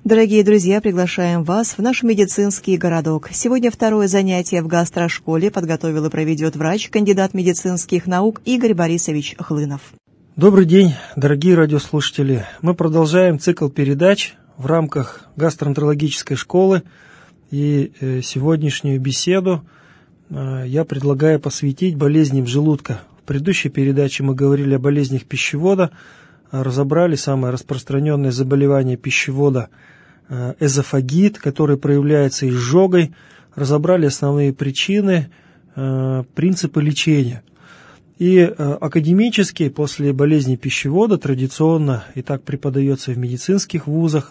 Дорогие друзья, приглашаем вас в наш медицинский городок. Сегодня второе занятие в гастрошколе подготовил и проведет врач, кандидат медицинских наук Игорь Борисович Хлынов. Добрый день, дорогие радиослушатели. Мы продолжаем цикл передач в рамках гастроэнтерологической школы. И сегодняшнюю беседу я предлагаю посвятить болезням желудка. В предыдущей передаче мы говорили о болезнях пищевода, разобрали самое распространенное заболевание пищевода – эзофагит, который проявляется изжогой, разобрали основные причины, принципы лечения. И академически после болезни пищевода традиционно, и так преподается в медицинских вузах,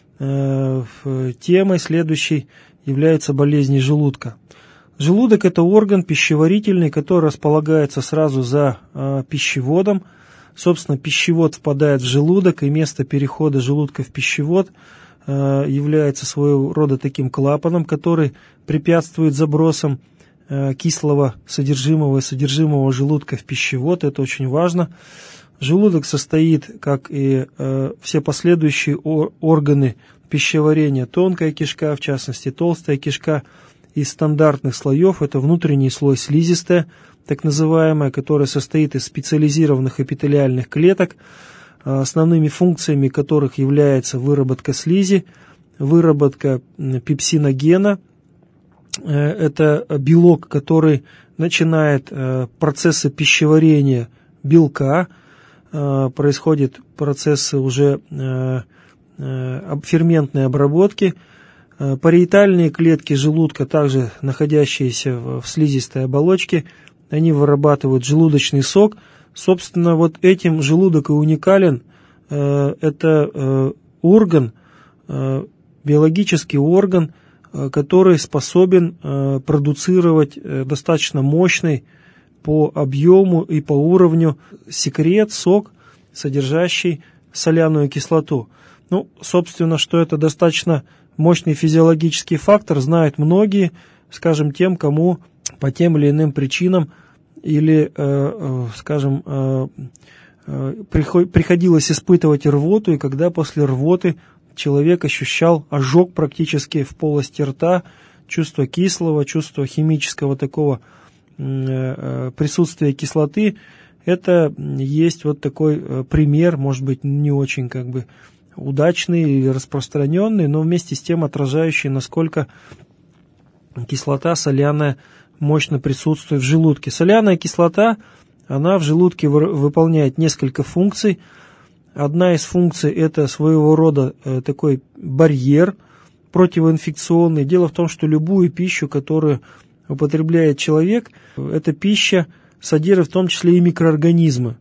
темой следующей является болезни желудка. Желудок – это орган пищеварительный, который располагается сразу за пищеводом. Собственно, пищевод впадает в желудок, и место перехода желудка в пищевод является своего рода таким клапаном, который препятствует забросам кислого содержимого и содержимого желудка в пищевод. Это очень важно. Желудок состоит, как и все последующие органы пищеварения, тонкая кишка, в частности толстая кишка, из стандартных слоев. Это внутренний слой слизистая, так называемая, которая состоит из специализированных эпителиальных клеток, основными функциями которых является выработка слизи, выработка пепсиногена. Это белок, который начинает процессы пищеварения белка, происходят процессы уже ферментной обработки. Париетальные клетки желудка, также находящиеся в слизистой оболочке, они вырабатывают желудочный сок. Собственно, вот этим желудок и уникален. Это орган, биологический орган, который способен продуцировать достаточно мощный по объему и по уровню секрет, сок, содержащий соляную кислоту. Ну, собственно, что это достаточно мощный физиологический фактор, знают многие, скажем, тем, кому по тем или иным причинам или, скажем, приходилось испытывать рвоту, и когда после рвоты человек ощущал ожог практически в полости рта, чувство кислого, чувство химического такого присутствия кислоты. Это есть вот такой пример, может быть, не очень удачный или распространенный, но вместе с тем отражающий, насколько кислота соляная мощно присутствует в желудке. Соляная кислота, она в желудке выполняет несколько функций. Одна из функций – это своего рода такой барьер противоинфекционный. Дело в том, что любую пищу, которую употребляет человек, эта пища содержит в том числе и микроорганизмы.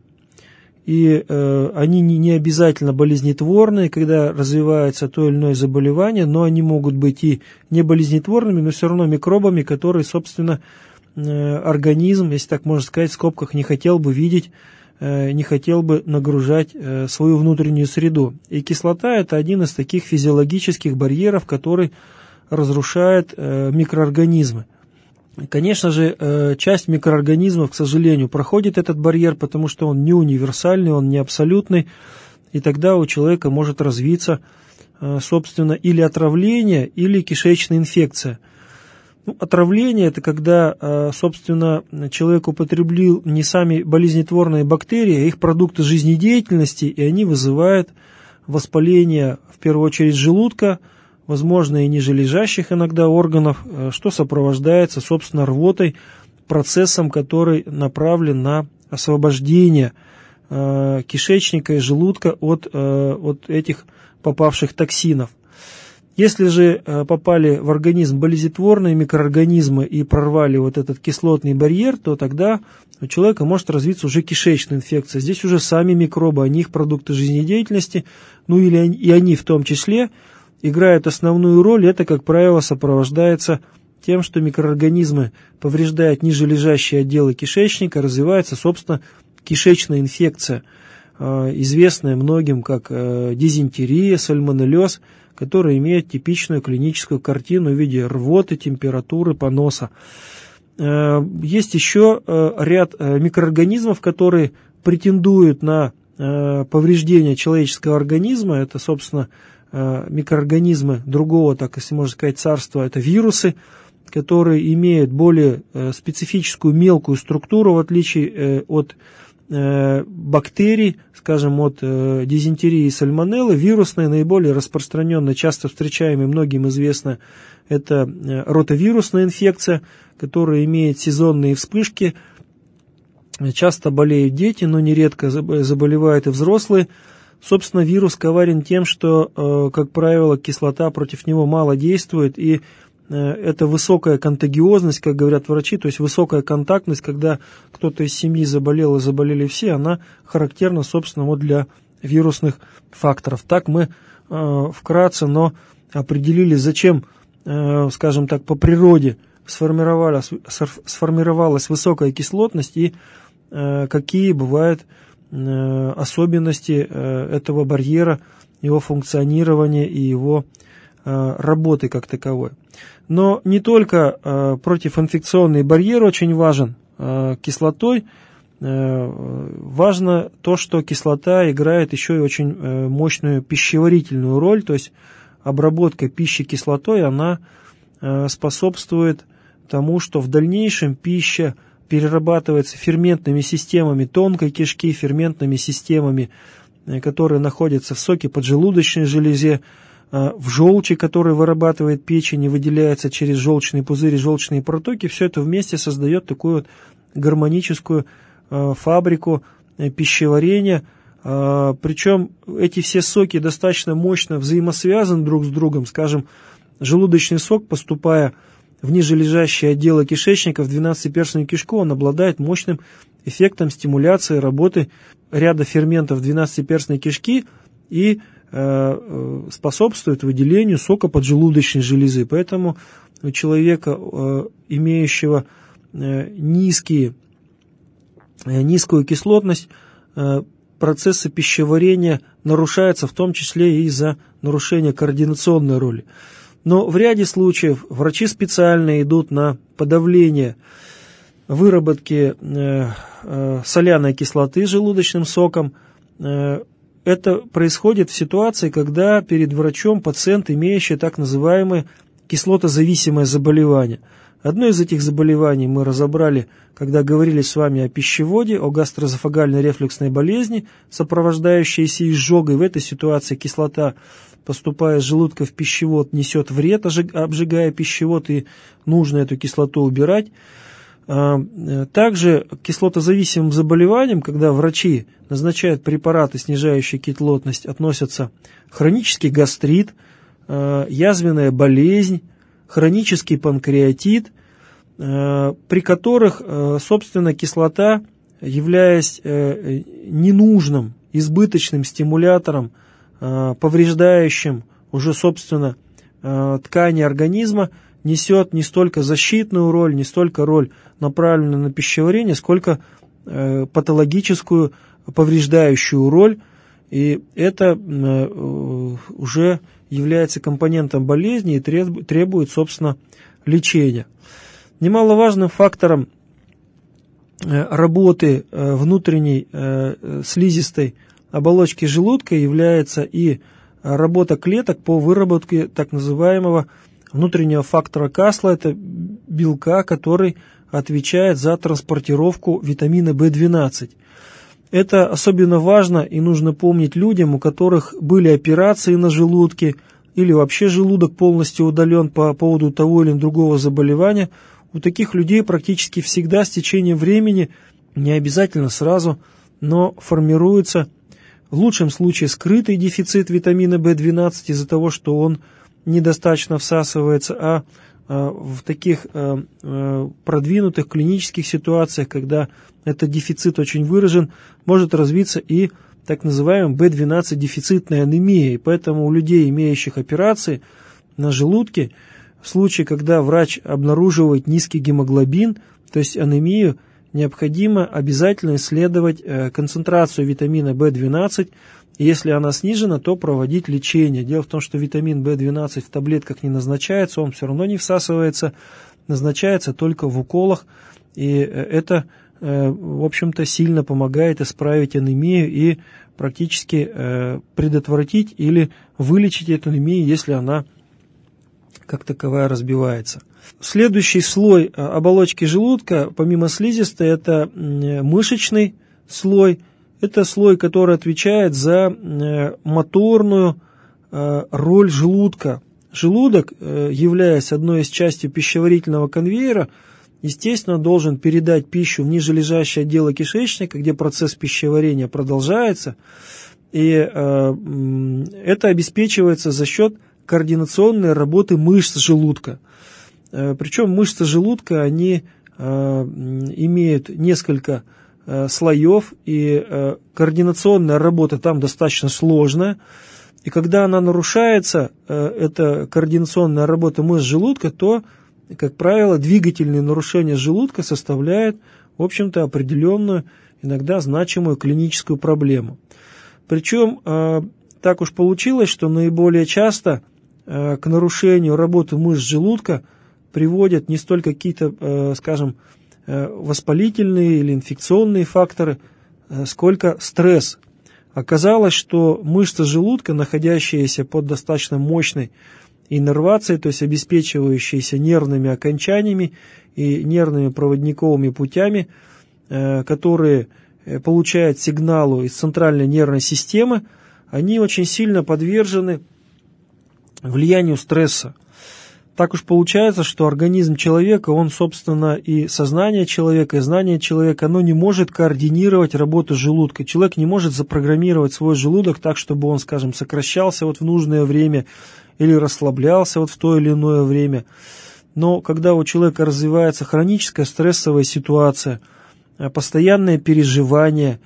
И они не обязательно болезнетворные, когда развивается то или иное заболевание, но они могут быть и не болезнетворными, но все равно микробами, которые, собственно, организм, если так можно сказать, в скобках не хотел бы видеть, не хотел бы нагружать свою внутреннюю среду. И кислота – это один из таких физиологических барьеров, который разрушает микроорганизмы. Конечно же, часть микроорганизмов, к сожалению, проходит этот барьер, потому что он не универсальный, он не абсолютный, и тогда у человека может развиться, собственно, или отравление, или кишечная инфекция. Отравление – это когда, собственно, человек употребил не сами болезнетворные бактерии, а их продукты жизнедеятельности, и они вызывают воспаление, в первую очередь, желудка, возможно, и нижележащих иногда органов, что сопровождается, собственно, рвотой, процессом, который направлен на освобождение кишечника и желудка от этих попавших токсинов. Если же попали в организм болезнетворные микроорганизмы и прорвали вот этот кислотный барьер, то тогда у человека может развиться уже кишечная инфекция. Здесь уже сами микробы, они их продукты жизнедеятельности, и они в том числе играют основную роль. Это, как правило, сопровождается тем, что микроорганизмы повреждают нижележащие отделы кишечника, развивается, собственно, кишечная инфекция, известная многим как дизентерия, сальмонеллез, которая имеет типичную клиническую картину в виде рвоты, температуры, поноса. Есть еще ряд микроорганизмов, которые претендуют на повреждение человеческого организма. Это, собственно, микроорганизмы другого, так если можно сказать, царства, это вирусы, которые имеют более специфическую мелкую структуру, в отличие от бактерий, скажем, от дизентерии и сальмонеллы. Вирусные, наиболее распространенные, часто встречаемые, многим известно, это ротавирусная инфекция, которая имеет сезонные вспышки. Часто болеют дети, но нередко заболевают и взрослые. Собственно, вирус коварен тем, что, как правило, кислота против него мало действует, и это высокая контагиозность, как говорят врачи, то есть высокая контактность, когда кто-то из семьи заболел и заболели все, она характерна, собственно, вот для вирусных факторов. Так мы вкратце, но определили, зачем, скажем так, по природе сформировалась высокая кислотность и какие бывают особенности этого барьера, его функционирования и его работы как таковой. Но не только противоинфекционный барьер очень важен кислотой, важно то, что кислота играет еще и очень мощную пищеварительную роль, то есть обработка пищи кислотой, она способствует тому, что в дальнейшем пища перерабатывается ферментными системами тонкой кишки, ферментными системами, которые находятся в соке поджелудочной железе, в желчи, которую вырабатывает печень и выделяется через желчный пузырь и желчные протоки. Все это вместе создает такую вот гармоническую фабрику пищеварения. Причем эти все соки достаточно мощно взаимосвязаны друг с другом. Скажем, желудочный сок, поступая в нижележащие отделы кишечника, в двенадцатиперстную кишку, он обладает мощным эффектом стимуляции работы ряда ферментов двенадцатиперстной кишки и способствует выделению сока поджелудочной железы. Поэтому у человека, имеющего низкую кислотность, процессы пищеварения нарушаются, в том числе и из-за нарушения координационной роли. Но в ряде случаев врачи специально идут на подавление выработки соляной кислоты желудочным соком. Это происходит в ситуации, когда перед врачом пациент, имеющий так называемое кислотозависимое заболевание. Одно из этих заболеваний мы разобрали, когда говорили с вами о пищеводе, о гастроэзофагальной рефлюксной болезни, сопровождающейся изжогой. В этой ситуации кислота, поступая из желудка в пищевод, несет вред, обжигая пищевод, и нужно эту кислоту убирать. Также к кислотозависимым заболеваниям, когда врачи назначают препараты, снижающие кислотность, относятся хронический гастрит, язвенная болезнь, хронический панкреатит, при которых, собственно, кислота, являясь ненужным, избыточным стимулятором, повреждающим уже, собственно, ткани организма, несет не столько защитную роль, не столько роль, направленную на пищеварение, сколько патологическую, повреждающую роль. И это уже является компонентом болезни и требует, собственно, лечения. Немаловажным фактором работы внутренней слизистой оболочки желудка является и работа клеток по выработке так называемого внутреннего фактора Касла, это белка, который отвечает за транспортировку витамина В12. Это особенно важно и нужно помнить людям, у которых были операции на желудке или вообще желудок полностью удален по поводу того или другого заболевания. У таких людей практически всегда с течением времени, не обязательно сразу, но формируется в лучшем случае скрытый дефицит витамина В12 из-за того, что он недостаточно всасывается, а в таких продвинутых клинических ситуациях, когда этот дефицит очень выражен, может развиться и так называемая В12 дефицитная анемия. И поэтому у людей, имеющих операции на желудке, в случае, когда врач обнаруживает низкий гемоглобин, то есть анемию, необходимо обязательно исследовать концентрацию витамина В12. Если она снижена, то проводить лечение. Дело в том, что витамин В12 в таблетках не назначается, он все равно не всасывается, назначается только в уколах. И это в общем-то, сильно помогает исправить анемию и практически предотвратить или вылечить эту анемию, если она как таковая разбивается. Следующий слой оболочки желудка, помимо слизистой, это мышечный слой. Это слой, который отвечает за моторную роль желудка. Желудок, являясь одной из частей пищеварительного конвейера, естественно, должен передать пищу в нижележащие отделы кишечника, где процесс пищеварения продолжается. И это обеспечивается за счет координационной работы мышц желудка. Причем мышцы желудка, они имеют несколько слоев, и координационная работа там достаточно сложная. И когда она нарушается, эта координационная работа мышц желудка, то, как правило, двигательные нарушения желудка составляют, в общем-то, определенную, иногда значимую клиническую проблему. Причем так уж получилось, что наиболее часто к нарушению работы мышц желудка приводят не столько какие-то, скажем, воспалительные или инфекционные факторы, сколько стресс. Оказалось, что мышцы желудка, находящиеся под достаточно мощной иннервацией, то есть обеспечивающиеся нервными окончаниями и нервными проводниковыми путями, которые получают сигналы из центральной нервной системы, они очень сильно подвержены влиянию стресса. Так уж получается, что организм человека, он, собственно, и сознание человека, и знание человека, оно не может координировать работу желудка. Человек не может запрограммировать свой желудок так, чтобы он, скажем, сокращался в нужное время или расслаблялся в то или иное время. Но когда у человека развивается хроническая стрессовая ситуация, постоянное переживание,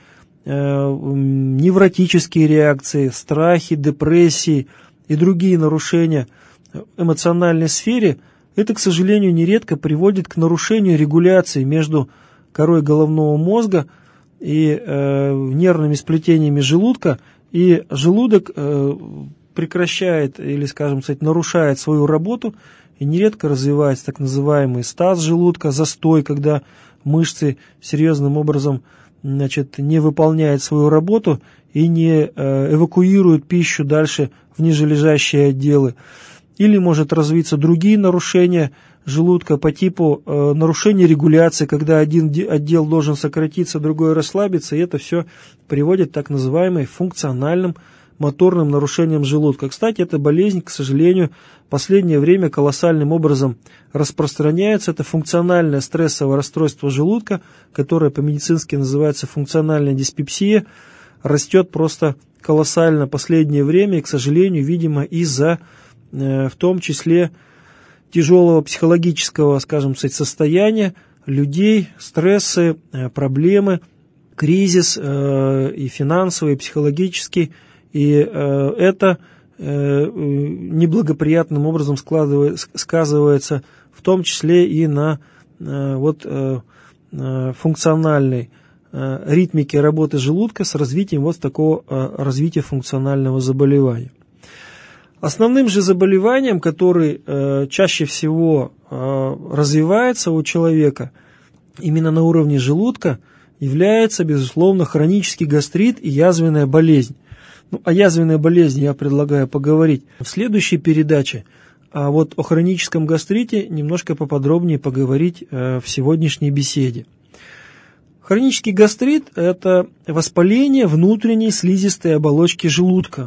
невротические реакции, страхи, депрессии и другие нарушения эмоциональной сфере, это, к сожалению, нередко приводит к нарушению регуляции между корой головного мозга и нервными сплетениями желудка, и желудок прекращает или, скажем сказать, нарушает свою работу, и нередко развивается так называемый стаз желудка, застой, когда мышцы серьезным образом, не выполняют свою работу и не эвакуируют пищу дальше в нижележащие отделы. Или может развиться другие нарушения желудка по типу нарушения регуляции, когда один отдел должен сократиться, другой расслабиться, и это все приводит к так называемым функциональным моторным нарушениям желудка. Кстати, эта болезнь, к сожалению, в последнее время колоссальным образом распространяется. Это функциональное стрессовое расстройство желудка, которое по-медицински называется функциональная диспепсия, растет просто колоссально в последнее время, и, к сожалению, видимо, из-за в том числе тяжелого психологического, скажем, состояния людей, стрессы, проблемы, кризис и финансовый, и психологический, и это неблагоприятным образом сказывается в том числе и на функциональной ритмике работы желудка с развитием такого развития функционального заболевания. Основным же заболеванием, который чаще всего развивается у человека именно на уровне желудка, является, безусловно, хронический гастрит и язвенная болезнь. О язвенной болезни я предлагаю поговорить в следующей передаче, а вот о хроническом гастрите немножко поподробнее поговорить в сегодняшней беседе. Хронический гастрит – это воспаление внутренней слизистой оболочки желудка.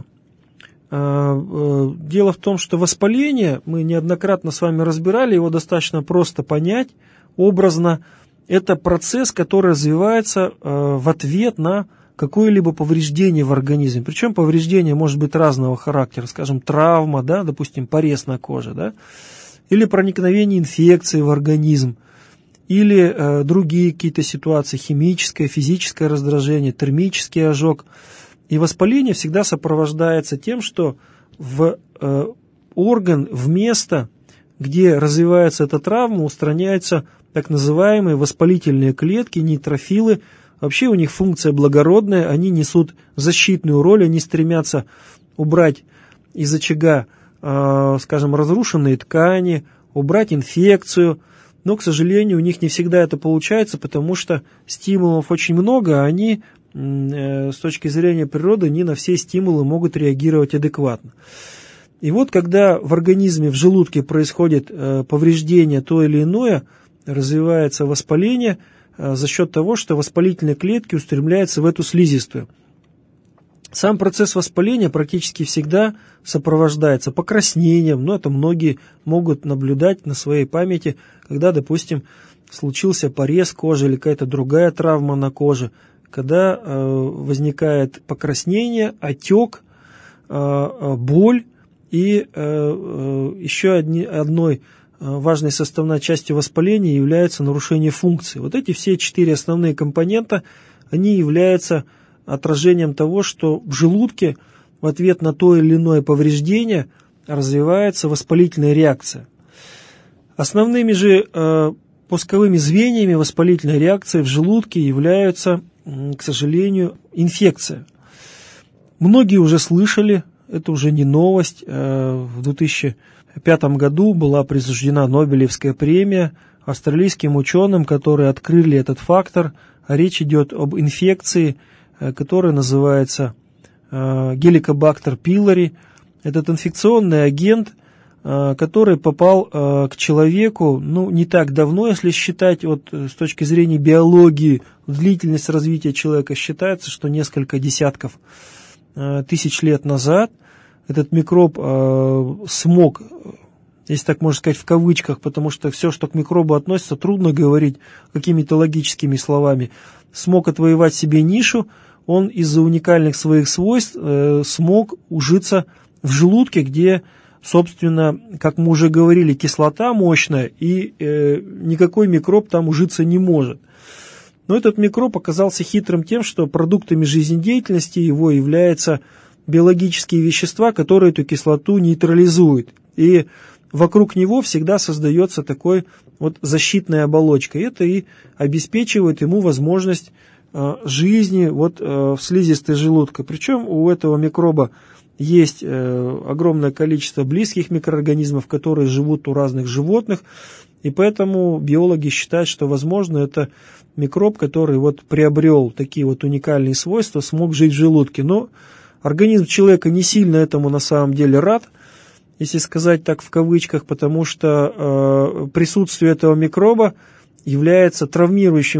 Дело в том, что воспаление, мы неоднократно с вами разбирали, его достаточно просто понять, образно. Это процесс, который развивается в ответ на какое-либо повреждение в организме. Причем повреждение может быть разного характера, скажем, травма, допустим, порез на коже, или проникновение инфекции в организм, или другие какие-то ситуации, химическое, физическое раздражение, термический ожог. И воспаление всегда сопровождается тем, что в орган, в место, где развивается эта травма, устраняются так называемые воспалительные клетки, нейтрофилы. Вообще у них функция благородная, они несут защитную роль, они стремятся убрать из очага, скажем, разрушенные ткани, убрать инфекцию, но, к сожалению, у них не всегда это получается, потому что стимулов очень много, а они, с точки зрения природы, не на все стимулы могут реагировать адекватно. И вот, когда в организме, в желудке происходит повреждение то или иное, развивается воспаление за счет того, что воспалительные клетки устремляются в эту слизистую. Сам процесс воспаления практически всегда сопровождается покраснением, но это многие могут наблюдать на своей памяти, когда, допустим, случился порез кожи или какая-то другая травма на коже, когда возникает покраснение, отек, боль и еще одной важной составной частью воспаления является нарушение функции. Вот эти все 4 основные компонента, они являются отражением того, что в желудке в ответ на то или иное повреждение развивается воспалительная реакция. Основными же пусковыми звеньями воспалительной реакции в желудке являются, к сожалению, инфекция. Многие уже слышали, это уже не новость, в 2005 году была присуждена Нобелевская премия австралийским ученым, которые открыли этот фактор. Речь идет об инфекции, которая называется Helicobacter pylori. Этот инфекционный агент, который попал к человеку, не так давно, если считать с точки зрения биологии, длительность развития человека считается, что несколько десятков тысяч лет назад этот микроб смог, если так можно сказать, в кавычках, потому что все, что к микробу относится, трудно говорить какими-то логическими словами, смог отвоевать себе нишу. Он из-за уникальных своих свойств смог ужиться в желудке, где, собственно, как мы уже говорили, кислота мощная, и никакой микроб там ужиться не может. Но этот микроб оказался хитрым тем, что продуктами жизнедеятельности его являются биологические вещества, которые эту кислоту нейтрализуют. И вокруг него всегда создается такой защитная оболочка. И это и обеспечивает ему возможность жизни в слизистой желудка. Причем у этого микроба есть огромное количество близких микроорганизмов, которые живут у разных животных, и поэтому биологи считают, что, возможно, это микроб, который приобрел такие уникальные свойства, смог жить в желудке. Но организм человека не сильно этому на самом деле рад, если сказать так в кавычках, потому что присутствие этого микроба является травмирующим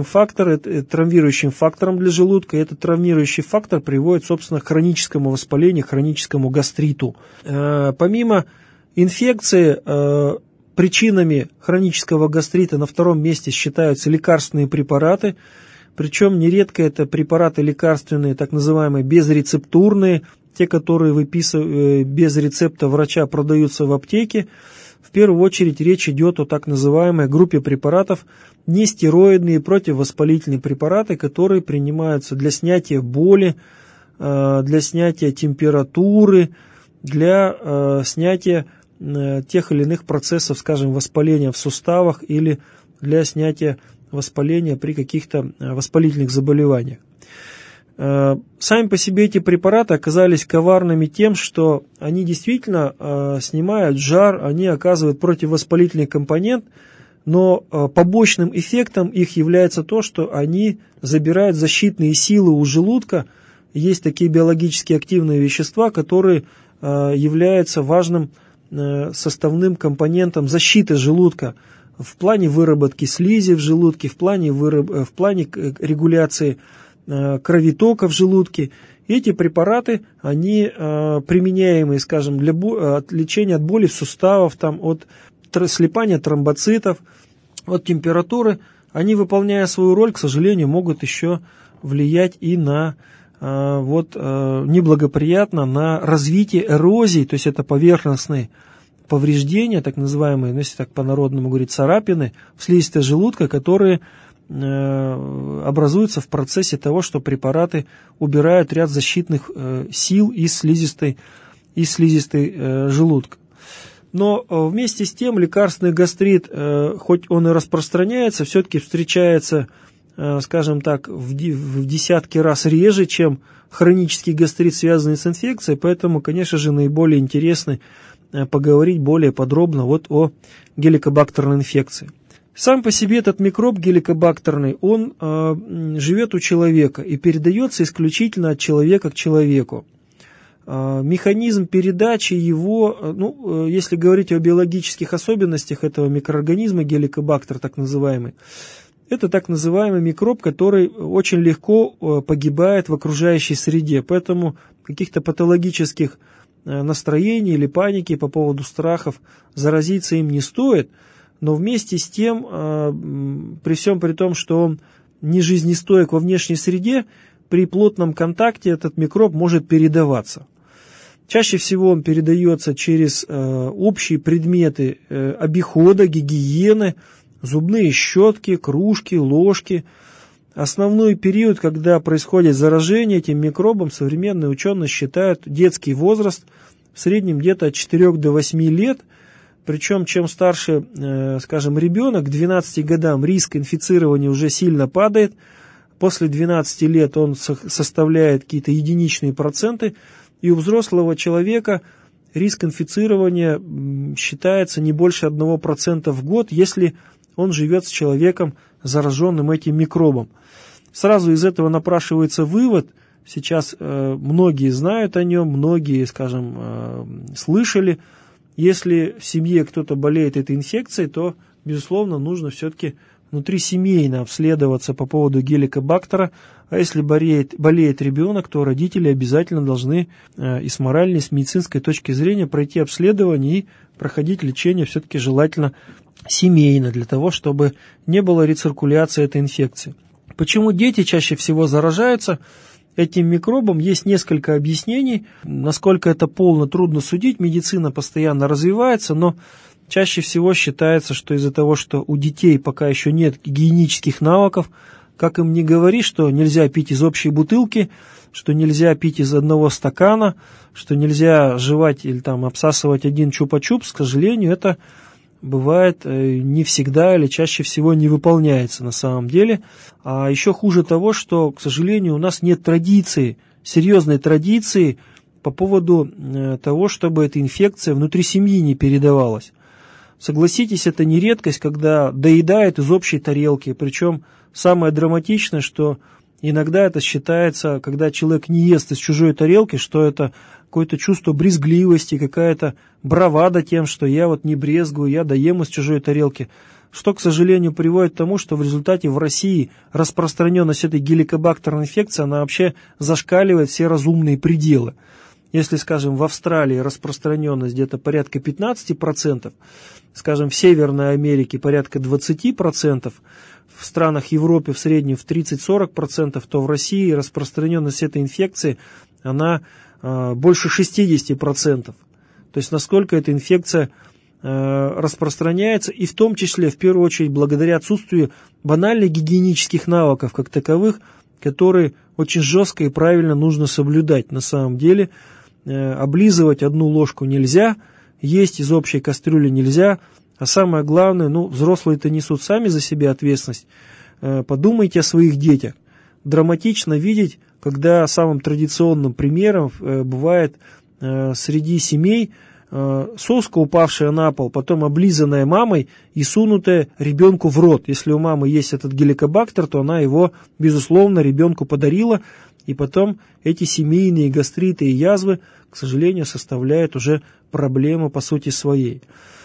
фактором для желудка, и этот травмирующий фактор приводит, собственно, к хроническому воспалению, к хроническому гастриту. Помимо инфекции, причинами хронического гастрита на втором месте считаются лекарственные препараты, причем нередко это препараты лекарственные, так называемые безрецептурные, те, которые без рецепта врача продаются в аптеке. В первую очередь речь идет о так называемой группе препаратов нестероидные противовоспалительные препараты, которые принимаются для снятия боли, для снятия температуры, для снятия тех или иных процессов, скажем, воспаления в суставах или для снятия воспаления при каких-то воспалительных заболеваниях. Сами по себе эти препараты оказались коварными тем, что они действительно снимают жар, они оказывают противовоспалительный компонент, но побочным эффектом их является то, что они забирают защитные силы у желудка. Есть такие биологически активные вещества, которые являются важным составным компонентом защиты желудка в плане выработки слизи в желудке, в плане регуляции кровотока в желудке. Эти препараты, они применяемые, скажем, для лечения от боли суставов, от слипания тромбоцитов, от температуры, они, выполняя свою роль, к сожалению, могут еще влиять и на неблагоприятно на развитие эрозии, то есть это поверхностные повреждения, так называемые, если так по-народному говорить, царапины в слизистой желудка, которые образуются в процессе того, что препараты убирают ряд защитных сил из слизистой желудка. Но вместе с тем лекарственный гастрит, хоть он и распространяется, все-таки встречается, скажем так, в десятки раз реже, чем хронический гастрит, связанный с инфекцией, поэтому, конечно же, наиболее интересно поговорить более подробно о геликобактерной инфекции. Сам по себе этот микроб геликобактерный, он живет у человека и передается исключительно от человека к человеку. Механизм передачи его, если говорить о биологических особенностях этого микроорганизма, геликобактер так называемый, это так называемый микроб, который очень легко погибает в окружающей среде, поэтому каких-то патологических настроений или паники по поводу страхов заразиться им не стоит, но вместе с тем, при всем при том, что он не жизнестоек во внешней среде, при плотном контакте этот микроб может передаваться. Чаще всего он передается через общие предметы обихода, гигиены, зубные щетки, кружки, ложки. Основной период, когда происходит заражение этим микробом, современные ученые считают детский возраст, в среднем где-то от 4 до 8 лет. Причем, чем старше, скажем, ребенок, к 12 годам риск инфицирования уже сильно падает. После 12 лет он составляет какие-то единичные проценты. И у взрослого человека риск инфицирования считается не больше 1% в год, если он живет с человеком, зараженным этим микробом. Сразу из этого напрашивается вывод. Сейчас многие знают о нем, многие, скажем, слышали. Если в семье кто-то болеет этой инфекцией, то, безусловно, нужно все-таки внутрисемейно обследоваться по поводу геликобактера. А если болеет ребенок, то родители обязательно должны и с моральной, и с медицинской точки зрения пройти обследование и проходить лечение все-таки желательно семейно, для того, чтобы не было рециркуляции этой инфекции. Почему дети чаще всего заражаются этим микробом? Есть несколько объяснений. Насколько это полно, трудно судить. Медицина постоянно развивается, но чаще всего считается, что из-за того, что у детей пока еще нет гигиенических навыков, как им не говори, что нельзя пить из общей бутылки, что нельзя пить из одного стакана, что нельзя жевать или там обсасывать один чупа-чупс, к сожалению, это бывает не всегда или чаще всего не выполняется на самом деле. А еще хуже того, что, к сожалению, у нас нет традиции, серьезной традиции по поводу того, чтобы эта инфекция внутри семьи не передавалась. Согласитесь, это не редкость, когда доедают из общей тарелки. Причем самое драматичное, что иногда это считается, когда человек не ест из чужой тарелки, что это какое-то чувство брезгливости, какая-то бравада тем, что я вот не брезгую, я доем из чужой тарелки. Что, к сожалению, приводит к тому, что в результате в России распространенность этой геликобактерной инфекции, она вообще зашкаливает все разумные пределы. Если, скажем, в Австралии распространенность где-то порядка 15%, скажем, в Северной Америке порядка 20%, в странах Европы в среднем в 30-40%, то в России распространенность этой инфекции, она больше 60%. То есть насколько эта инфекция распространяется, и в том числе, в первую очередь, благодаря отсутствию банальных гигиенических навыков как таковых, которые очень жестко и правильно нужно соблюдать. На самом деле, облизывать одну ложку нельзя, есть из общей кастрюли нельзя, а самое главное, взрослые-то несут сами за себя ответственность. Подумайте о своих детях. Драматично видеть, когда самым традиционным примером бывает среди семей соска, упавшая на пол, потом облизанная мамой и сунутая ребенку в рот. Если у мамы есть этот геликобактер, то она его, безусловно, ребенку подарила, и потом эти семейные гастриты и язвы, к сожалению, составляют уже проблему по сути своей.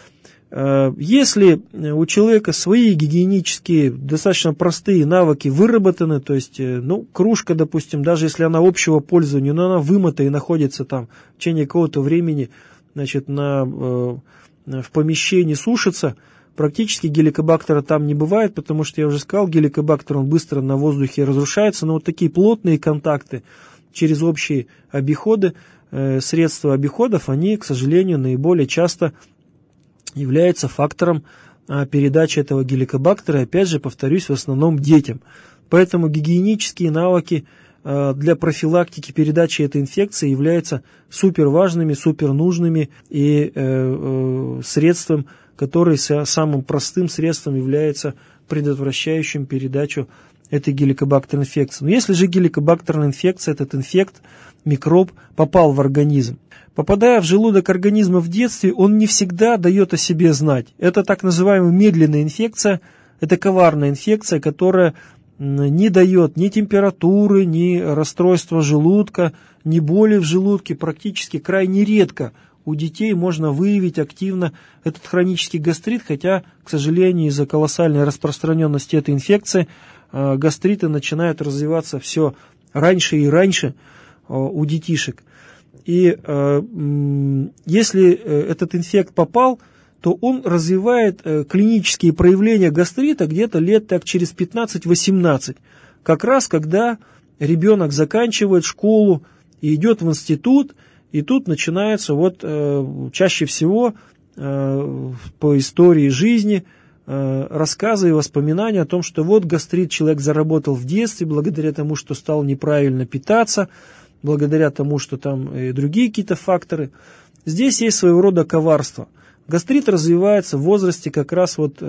Если у человека свои гигиенические, достаточно простые навыки выработаны, то есть, кружка, допустим, даже если она общего пользования, но она вымыта и находится там в течение какого-то времени, в помещении сушится, практически геликобактера там не бывает, потому что, я уже сказал, геликобактер, он быстро на воздухе разрушается, но вот такие плотные контакты через общие обиходы, средства обиходов, они, к сожалению, наиболее часто является фактором передачи этого геликобактера, опять же, повторюсь, в основном детям. Поэтому гигиенические навыки для профилактики передачи этой инфекции являются супер важными, супер нужными и средством, которое самым простым средством является предотвращающим передачу этой геликобактерной инфекции. Но если же геликобактерная инфекция, этот инфект, микроб попал в организм, попадая в желудок организма в детстве, он не всегда дает о себе знать. Это так называемая медленная инфекция, Это коварная инфекция, которая не дает ни температуры, ни расстройства желудка, ни боли в желудке. Практически крайне редко у детей можно выявить активно этот хронический гастрит, хотя, к сожалению, из-за колоссальной распространенности этой инфекции гастриты начинают развиваться все раньше и раньше у детишек. И если этот инфект попал, то он развивает клинические проявления гастрита где-то лет так через 15-18. Как раз когда ребенок заканчивает школу и идет в институт, и тут начинается чаще всего по истории жизни рассказы и воспоминания о том, что гастрит человек заработал в детстве благодаря тому, что стал неправильно питаться, благодаря тому, что там и другие какие-то факторы. Здесь есть своего рода коварство. Гастрит развивается в возрасте как раз от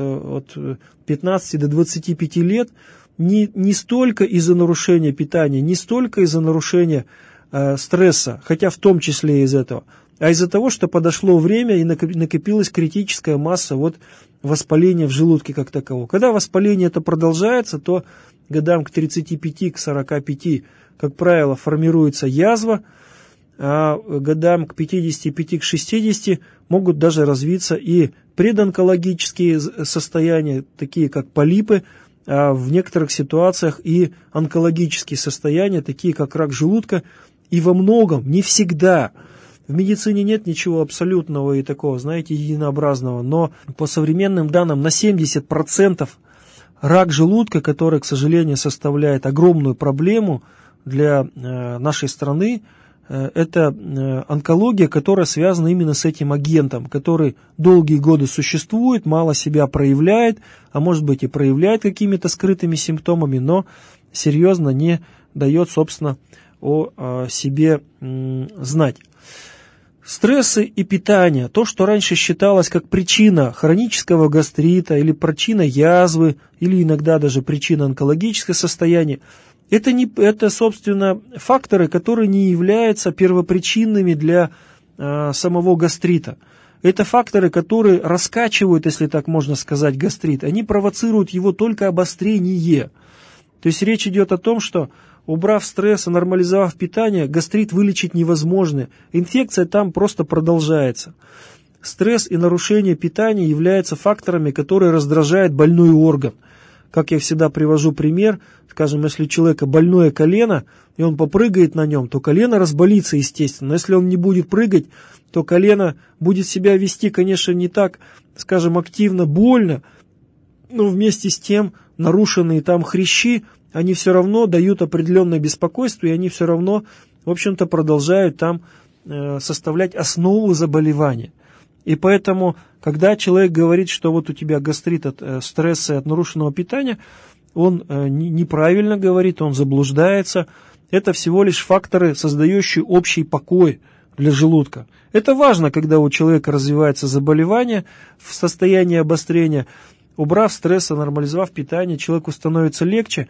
15 до 25 лет не столько из-за нарушения питания, не столько из-за нарушения стресса, хотя в том числе из этого, а из-за того, что подошло время и накопилась критическая масса воспаления в желудке как такового. Когда воспаление это продолжается, то годам к 35, к 45, как правило, формируется язва, а годам к 55, к 60 могут даже развиться и предонкологические состояния, такие как полипы, а в некоторых ситуациях и онкологические состояния, такие как рак желудка. И во многом, не всегда, в медицине нет ничего абсолютного и такого, знаете, единообразного, но по современным данным на 70% рак желудка, который, к сожалению, составляет огромную проблему для нашей страны, это онкология, которая связана именно с этим агентом, который долгие годы существует, мало себя проявляет, а может быть и проявляет какими-то скрытыми симптомами, но серьезно не дает, собственно, о себе знать. Стрессы и питание, то, что раньше считалось как причина хронического гастрита или причина язвы, или иногда даже причина онкологического состояния, это, собственно, факторы, которые не являются первопричинными для самого гастрита. Это факторы, которые раскачивают, если так можно сказать, гастрит. Они провоцируют его только обострение. То есть речь идет о том, что убрав стресс и нормализовав питание, гастрит вылечить невозможно. Инфекция там просто продолжается. Стресс и нарушение питания являются факторами, которые раздражают больной орган. Как я всегда привожу пример, скажем, если у человека больное колено, и он попрыгает на нем, то колено разболится, естественно. Но если он не будет прыгать, то колено будет себя вести, конечно, не так, скажем, активно, больно, но вместе с тем нарушенные там хрящи, они все равно дают определенное беспокойство, и они все равно, в общем-то, продолжают там составлять основу заболевания. И поэтому, когда человек говорит, что вот у тебя гастрит от стресса и от нарушенного питания, он неправильно говорит, он заблуждается. Это всего лишь факторы, создающие общий покой для желудка. Это важно, когда у человека развивается заболевание в состоянии обострения. Убрав стресс и нормализовав питание, человеку становится легче,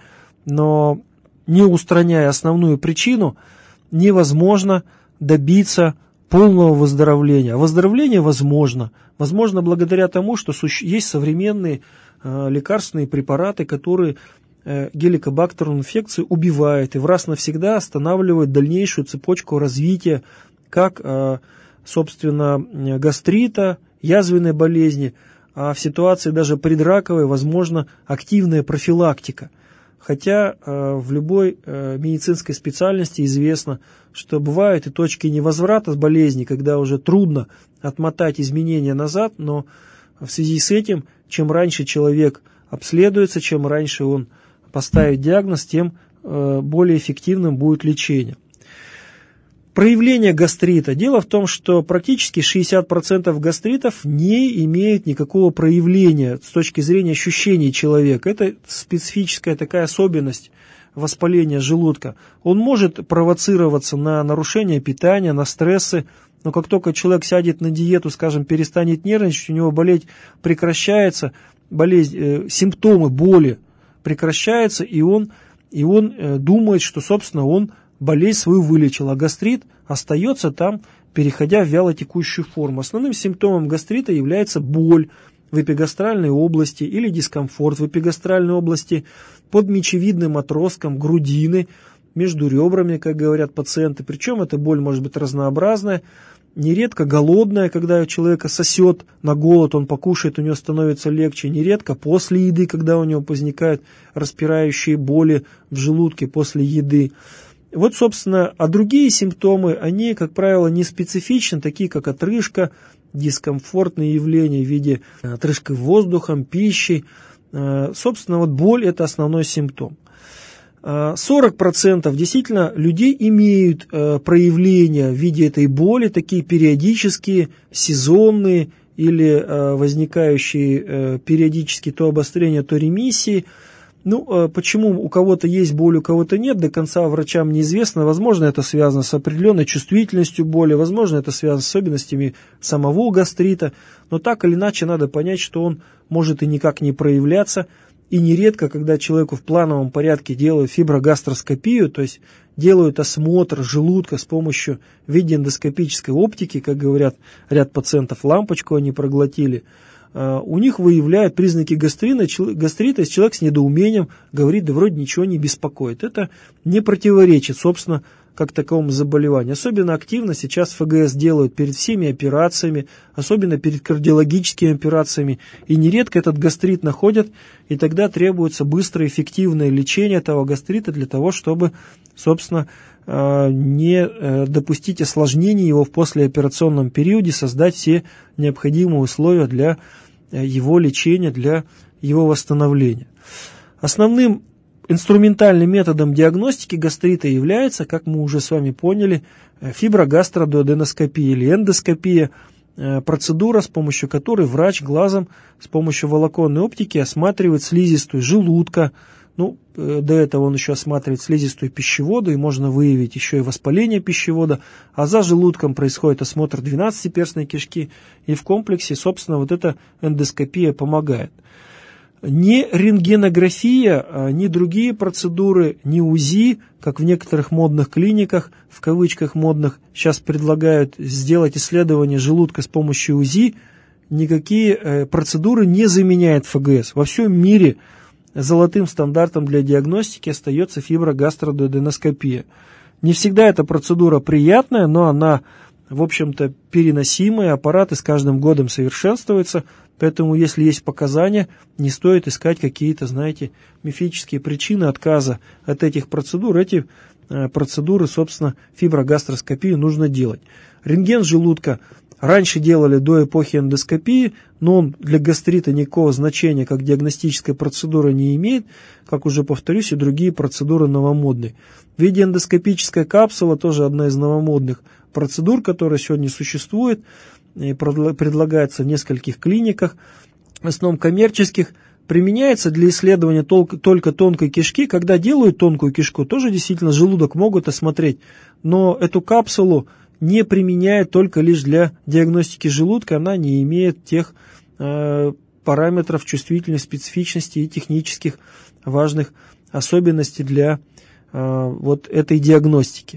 но не устраняя основную причину, невозможно добиться полного выздоровления. А выздоровление возможно. Возможно благодаря тому, что есть современные лекарственные препараты, которые геликобактерную инфекцию убивают и раз навсегда останавливают дальнейшую цепочку развития как, собственно, гастрита, язвенной болезни, а в ситуации даже предраковой возможна активная профилактика. Хотя в любой медицинской специальности известно, что бывают и точки невозврата с болезни, когда уже трудно отмотать изменения назад, но в связи с этим, чем раньше человек обследуется, чем раньше он поставит диагноз, тем более эффективным будет лечение. Проявление гастрита. Дело в том, что практически 60% гастритов не имеют никакого проявления с точки зрения ощущений человека. Это специфическая такая особенность воспаления желудка. Он может провоцироваться на нарушение питания, на стрессы, но как только человек сядет на диету, скажем, перестанет нервничать, у него болеть прекращается, симптомы боли прекращаются, и он думает, что, собственно, он болезнь свою вылечил, а гастрит остается там, переходя в вялотекущую форму. Основным симптомом гастрита является боль в эпигастральной области или дискомфорт в эпигастральной области под мечевидным отростком грудины, между ребрами, как говорят пациенты. Причем эта боль может быть разнообразная, нередко голодная, когда у человека сосет на голод, он покушает, у него становится легче, нередко после еды, когда у него возникают распирающие боли в желудке после еды. Вот, собственно, а другие симптомы, они, как правило, не специфичны, такие как отрыжка, дискомфортные явления в виде отрыжки воздухом, пищей. Собственно, вот боль – это основной симптом. 40% действительно людей имеют проявления в виде этой боли, такие периодические, сезонные или возникающие периодически то обострения, то ремиссии. Ну, почему у кого-то есть боль, у кого-то нет, до конца врачам неизвестно. Возможно, это связано с определенной чувствительностью боли, возможно, это связано с особенностями самого гастрита. Но так или иначе надо понять, что он может и никак не проявляться. И нередко, когда человеку в плановом порядке делают фиброгастроскопию, то есть делают осмотр желудка с помощью в виде эндоскопической оптики, как говорят ряд пациентов, лампочку они проглотили, у них выявляют признаки гастрита, и человек с недоумением говорит, да вроде ничего не беспокоит. Это не противоречит, собственно, как таковому заболеванию. Особенно активно сейчас ФГС делают перед всеми операциями, особенно перед кардиологическими операциями. И нередко этот гастрит находят, и тогда требуется быстрое эффективное лечение этого гастрита для того, чтобы, собственно, не допустить осложнений его в послеоперационном периоде, создать все необходимые условия для его лечения, для его восстановления. Основным инструментальным методом диагностики гастрита является, как мы уже с вами поняли, фиброгастродуоденоскопия или эндоскопия, процедура, с помощью которой врач глазом с помощью волоконной оптики осматривает слизистую желудка. Ну, до этого он еще осматривает слизистую пищевода, и можно выявить еще и воспаление пищевода. А за желудком происходит осмотр 12-перстной кишки, и в комплексе, собственно, вот эта эндоскопия помогает. Ни рентгенография, ни другие процедуры, ни УЗИ, как в некоторых модных клиниках, в кавычках модных, сейчас предлагают сделать исследование желудка с помощью УЗИ, никакие процедуры не заменяют ФГС. Во всем мире золотым стандартом для диагностики остается фиброгастродуоденоскопия. Не всегда эта процедура приятная, но она, в общем-то, переносимая, аппараты с каждым годом совершенствуются, поэтому, если есть показания, не стоит искать какие-то, знаете, мифические причины отказа от этих процедур. Эти процедуры, собственно, фиброгастроскопию нужно делать. Рентген желудка раньше делали до эпохи эндоскопии, но он для гастрита никакого значения как диагностическая процедура не имеет, как уже повторюсь, и другие процедуры новомодные. В виде эндоскопическая капсула тоже одна из новомодных процедур, которая сегодня существует и предлагается в нескольких клиниках, в основном коммерческих, применяется для исследования только тонкой кишки. Когда делают тонкую кишку, тоже действительно желудок могут осмотреть, но эту капсулу не применяют только лишь для диагностики желудка, она не имеет тех параметров чувствительной специфичности и технических важных особенностей для вот этой диагностики.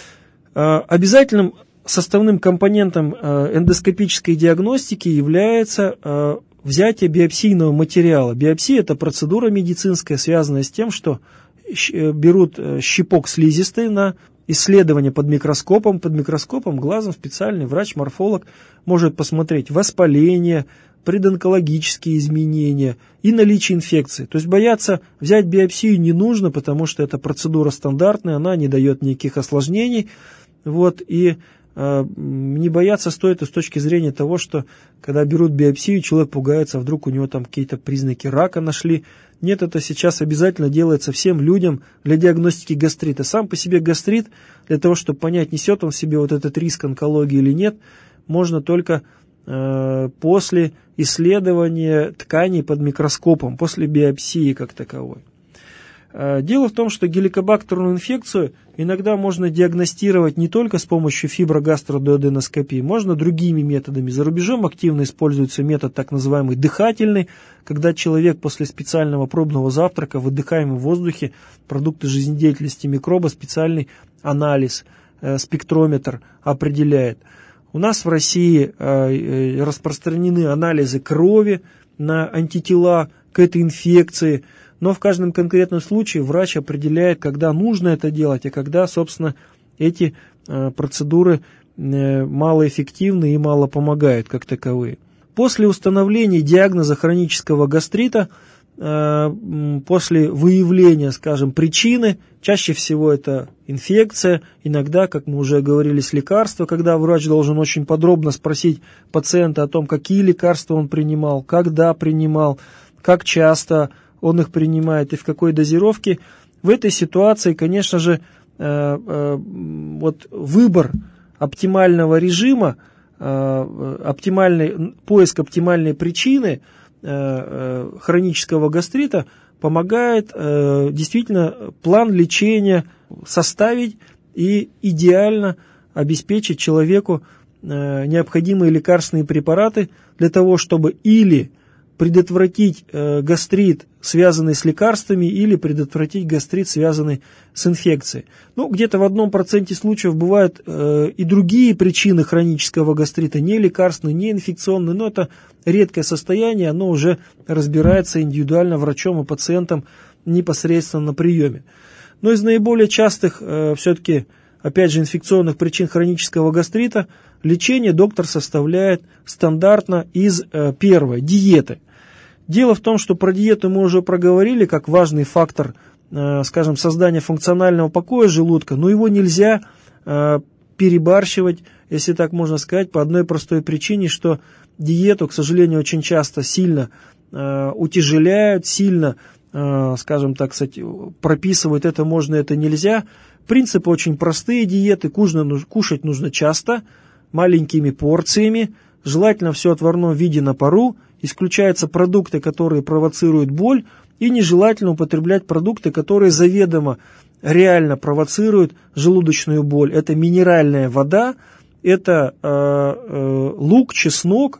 Обязательным составным компонентом эндоскопической диагностики является взятие биопсийного материала. Биопсия – это процедура медицинская, связанная с тем, что берут щипок слизистой на исследование под микроскопом. Под микроскопом глазом специальный врач-морфолог может посмотреть воспаление, предонкологические изменения и наличие инфекции. То есть бояться взять биопсию не нужно, потому что эта процедура стандартная, она не дает никаких осложнений. Вот, и не бояться стоит и с точки зрения того, что когда берут биопсию, человек пугается, вдруг у него там какие-то признаки рака нашли. Нет, это сейчас обязательно делается всем людям для диагностики гастрита. Сам по себе гастрит, для того, чтобы понять, несет он в себе вот этот риск онкологии или нет, можно только после исследования тканей под микроскопом, после биопсии как таковой. Дело в том, что геликобактерную инфекцию иногда можно диагностировать не только с помощью фиброгастродуоденоскопии, можно другими методами. За рубежом активно используется метод так называемый дыхательный, когда человек после специального пробного завтрака выдыхаем в воздухе продукты жизнедеятельности микроба, специальный анализ, спектрометр определяет. У нас в России распространены анализы крови на антитела к этой инфекции, но в каждом конкретном случае врач определяет, когда нужно это делать, а когда, собственно, эти процедуры малоэффективны и мало помогают как таковые. После установления диагноза хронического гастрита, после выявления, скажем, причины, чаще всего это инфекция, иногда, как мы уже говорили, с лекарства, когда врач должен очень подробно спросить пациента о том, какие лекарства он принимал, когда принимал, как часто он их принимает и в какой дозировке. В этой ситуации, конечно же, выбор оптимального режима, поиск оптимальной причины хронического гастрита помогает действительно план лечения составить и идеально обеспечить человеку необходимые лекарственные препараты для того, чтобы или предотвратить гастрит, связанный с лекарствами, или предотвратить гастрит, связанный с инфекцией. Где-то в 1% случаев бывают и другие причины хронического гастрита, не лекарственные, не инфекционные, но это редкое состояние, оно уже разбирается индивидуально врачом и пациентом непосредственно на приеме. Но из наиболее частых, все-таки, опять же, инфекционных причин хронического гастрита лечение доктор составляет стандартно из первой – диеты. Дело в том, что про диету мы уже проговорили, как важный фактор, скажем, создания функционального покоя желудка, но его нельзя перебарщивать, если так можно сказать, по одной простой причине, что диету, к сожалению, очень часто сильно утяжеляют, сильно, скажем так, прописывают это можно, это нельзя. Принципы очень простые диеты, кушать нужно часто, маленькими порциями, желательно все в отварном виде на пару, исключаются продукты, которые провоцируют боль, и нежелательно употреблять продукты, которые заведомо реально провоцируют желудочную боль. Это минеральная вода, это лук, чеснок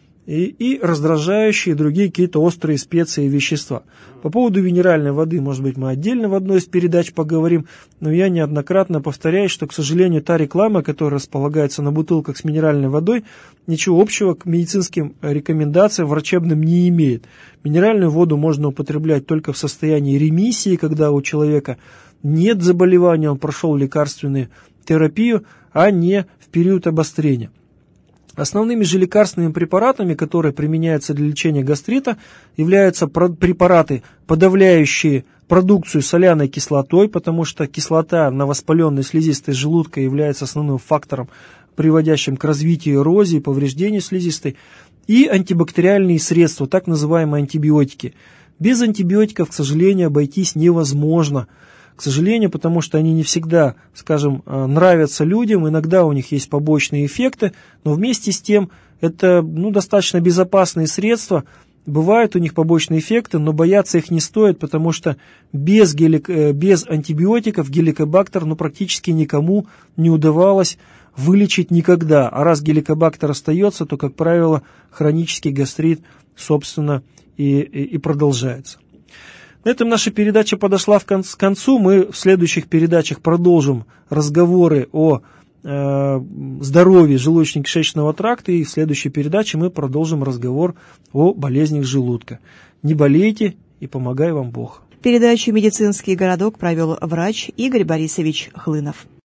и раздражающие другие какие-то острые специи и вещества. По поводу минеральной воды, может быть, мы отдельно в одной из передач поговорим, но я неоднократно повторяю, что, к сожалению, та реклама, которая располагается на бутылках с минеральной водой, ничего общего к медицинским рекомендациям врачебным не имеет. Минеральную воду можно употреблять только в состоянии ремиссии, когда у человека нет заболевания, он прошел лекарственную терапию, а не в период обострения. Основными же лекарственными препаратами, которые применяются для лечения гастрита, являются препараты, подавляющие продукцию соляной кислотой, потому что кислота на воспаленной слизистой желудка является основным фактором, приводящим к развитию эрозии, повреждению слизистой, и антибактериальные средства, так называемые антибиотики. Без антибиотиков, к сожалению, обойтись невозможно. К сожалению, потому что они не всегда, скажем, нравятся людям, иногда у них есть побочные эффекты, но вместе с тем это достаточно безопасные средства. Бывают у них побочные эффекты, но бояться их не стоит, потому что без антибиотиков геликобактер практически никому не удавалось вылечить никогда. А раз геликобактер остается, то, как правило, хронический гастрит, собственно, и продолжается. На этом наша передача подошла к концу. Мы в следующих передачах продолжим разговоры о здоровье желудочно-кишечного тракта, и в следующей передаче мы продолжим разговор о болезнях желудка. Не болейте, и помогай вам Бог. Передачу «Медицинский городок» провел врач Игорь Борисович Хлынов.